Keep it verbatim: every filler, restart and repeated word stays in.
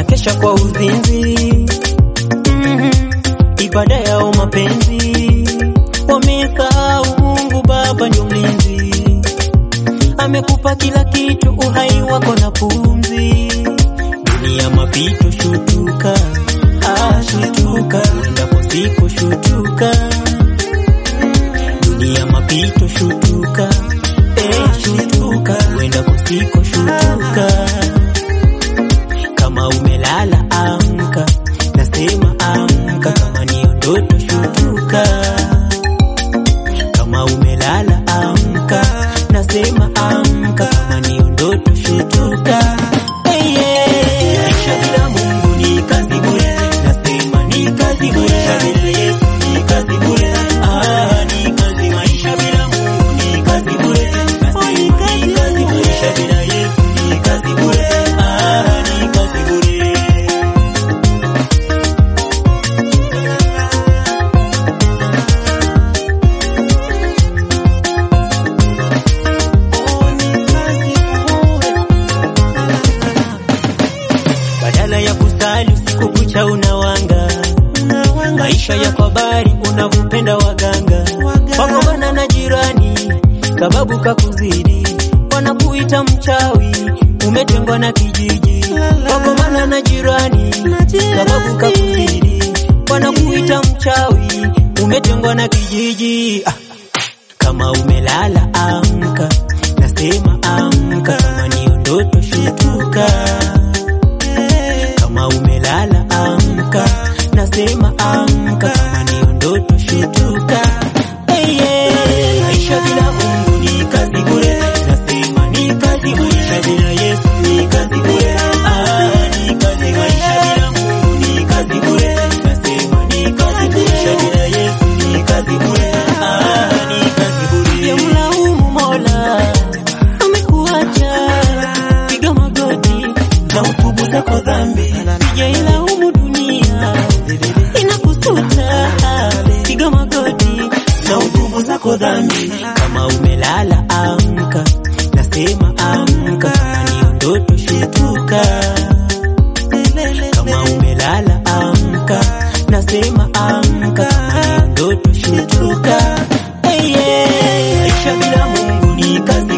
wanakesha kwa uzinzi, mm-hmm. ibada yao mapenzi, wamesahau Mungu Baba ndio mlinzi. Amekupa kila kitu, uhai wako na pumzi. Dunia mapito, shutuka, ah shutuka, endapo sipo shutuka. Dunia mapito, shutuka, eh shutuka, endapo sipo shutuka. Kama umelala amka, nasema amka, kama ni ndoto shutuka. Kama umelala amka, nasema amka, kama ni ndoto shutuka. Hey, yeah. Maisha bila Mungu ni kazi bure, nasema ni kazi bure. Maisha bila Yesu ni kazi bure, ah ni kazi. Maisha bila Mungu ni kazi bure, nasema ni kazi bure. Maisha bila Yesu ni kazi bure, ah ni kazi bure. Badala ya kusali usiku kucha unawanga, maisha ya habari unavupenda waganga. Wagombana na jirani sababu kakuzidi, wanakuita mchawi, umetengwa na kijiji. Wagombana na jirani sababu kakuzidi, wanakuita mchawi, umetengwa na kijiji. Ah. Kama umelala amka, nasema amka, kama ni ndoto shutuka. Kama umelala amka, nasema amka, kama ni ndoto shutuka. Hey, yeah. Maisha bila Mungu ni kazi bure, nasema ni kazi bure. Maisha bila Yesu ni kazi bure, ah ni kazi. Maisha bila Mungu ni kazi bure, nasema ni kazi bure. Maisha bila Yesu ni kazi bure, ah ni kazi bure. Ya mlaumu Mola amekuacha, piga magoti na utubu zako dhambi. Sijailaumu dunia inakusuta, piga magoti na utubu zako dhambi. Kama umelala amka, nasema amka, kama ni ndoto shutuka. Kama umelala amka, nasema amka, kama ni ndoto shutuka. Hey, yeah. Maisha bila Mungu ni kazi